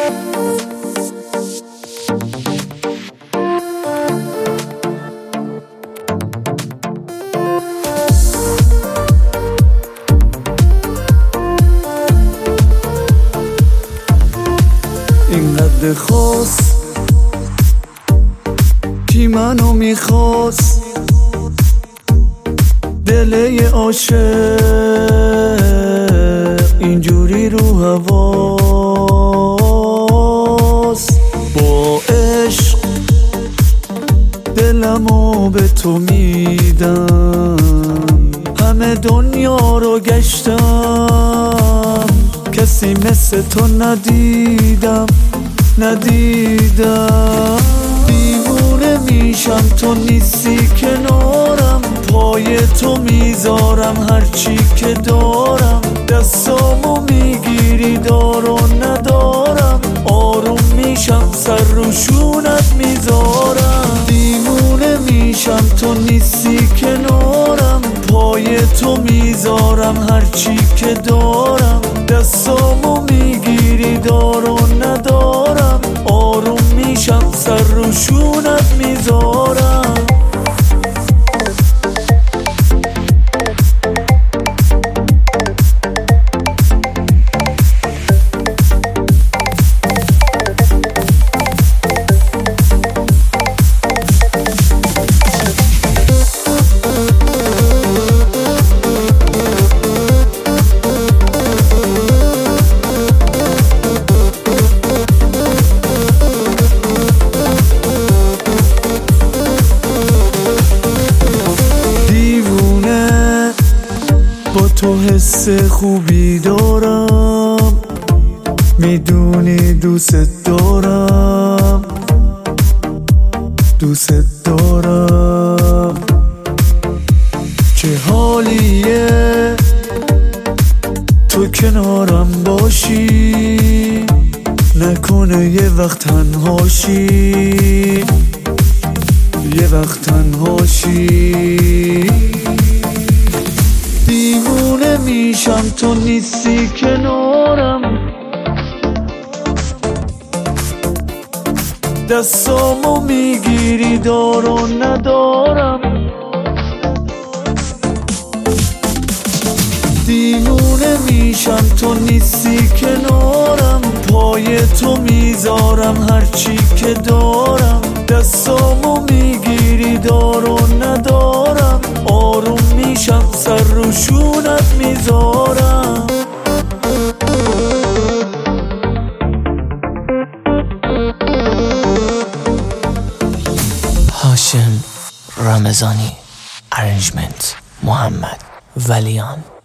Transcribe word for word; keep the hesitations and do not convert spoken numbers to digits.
اینقدر خواست کی منو میخواست، دل عاشق اینجوری رو هواست. با عشق دلمو به تو میدم، همه دنیا رو گشتم، کسی مثل تو ندیدم ندیدم. دیوونه میشم تو نیستی کنارم، پای تو میذارم هرچی که دارم، دستامو میگیری دار و ندارم، آروم میشم سر رو شونت میذارم. دیوونه میشم تو نیستی کنارم، پای تو میذارم هرچی که دارم، دستامو میگیری دار و ندارم، آروم میشم سر رو شونت میذارم. با تو حس خوبی دارم، میدونی دوست دارم دوست دارم. چه حالیه تو کنارم باشی، نکنه یه وقت تنهاشی یه وقت تنهاشی. دیوونه میشم تو نیستی کنارم، دستامو میگیری دار و ندارم. دیوونه میشم تو نیستی کنارم، پای تو میذارم هرچی که دارم، دستامو میگیری دار و ندارم، آروم میشم سر رو شونت میذارم. هاشم رمضانی، ارنجمنت محمد ولیان.